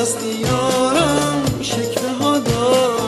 دست یارم شکوه ها دارم.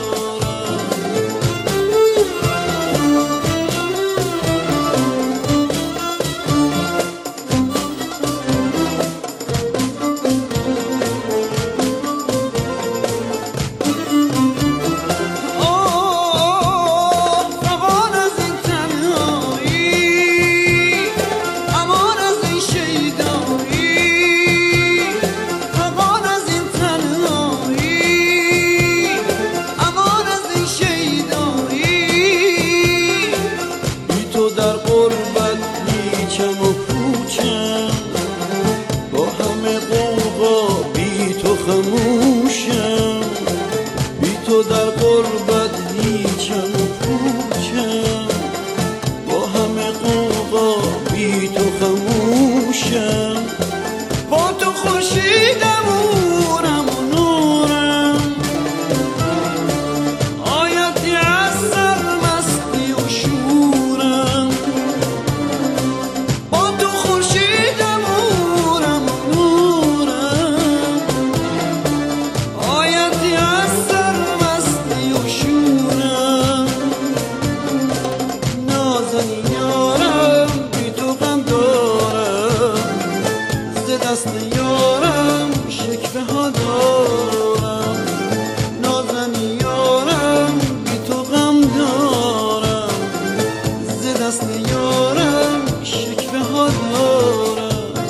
در غربت نیچم و پوچم، با همه غوغا بی تو خموشم. بی تو در غربت نیچم و پوچم، با همه غوغا بی تو خموشم. با تو خورشیدم نورم و نورم، آیتی از سرمستی و شورم. دست یارم شکوه ها دارم، نازنی یارم بی تو غم دارم. ز دست یارم شکوه ها دارم.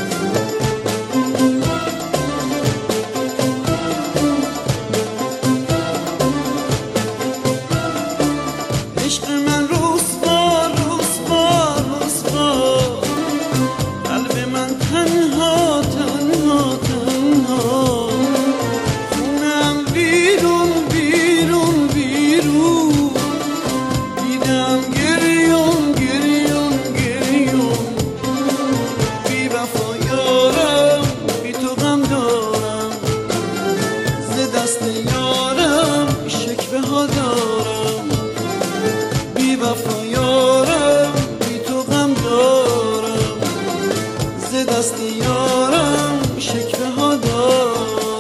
عشق من رسوا رسوا رسوا، قلب من تنها تنها تنها. خونم بیرون بیرون بیرون، دیدم گریون گریون گریون. بی وفا یارم بی تو غم دارم، ز دست یارم شکوه ها دارم. بی وفا یارم بی تو غم دارم، ز دست یارم شکوه ها دارم.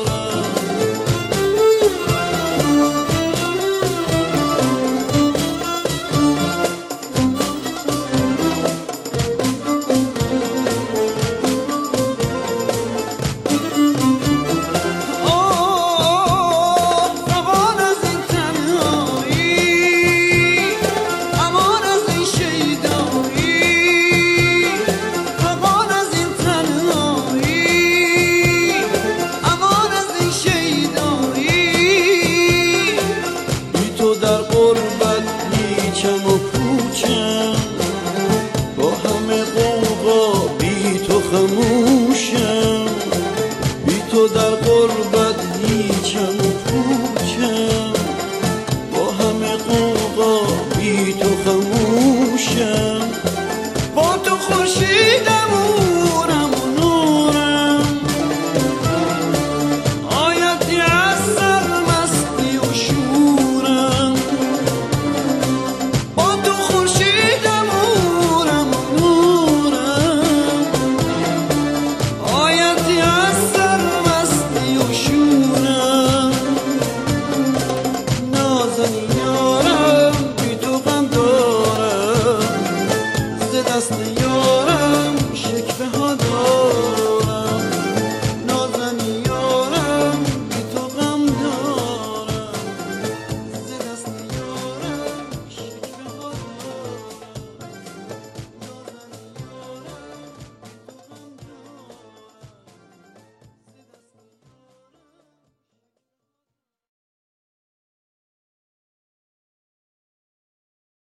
در غربت نیچم و پوچم، با همه غوغا بی تو خموشم. بی تو در غربت نیچم و